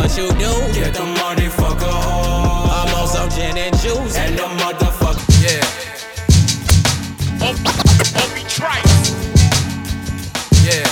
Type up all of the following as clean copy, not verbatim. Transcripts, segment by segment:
what you do. Get the money, fuck a hoe. I'm on some gin and juice. And the motherfucker. Yeah. Obi Trice. Yeah.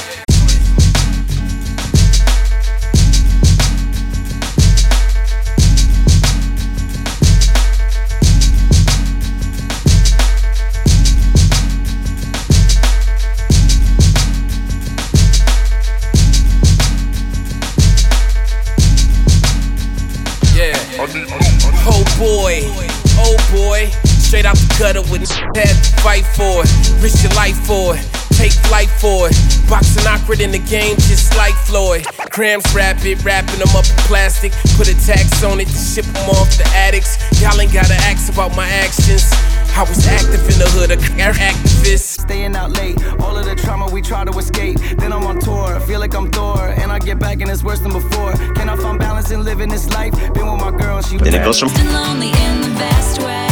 Oh boy, straight out the gutter with had to fight for it, risk your life for it, take flight for it. Boxing awkward in the game, just like Floyd. Grams rapid, wrapping them up in plastic, put a tax on it to ship them off the addicts. Y'all ain't gotta ask about my actions. I was active in the hood, a activist. Staying out late, all of the trauma we try to escape. Then I'm on tour, feel like I'm Thor, and I get back and it's worse than before. Can I find balance in living this life? Been with my girl, she was Nicholson. Lonely in the vast way.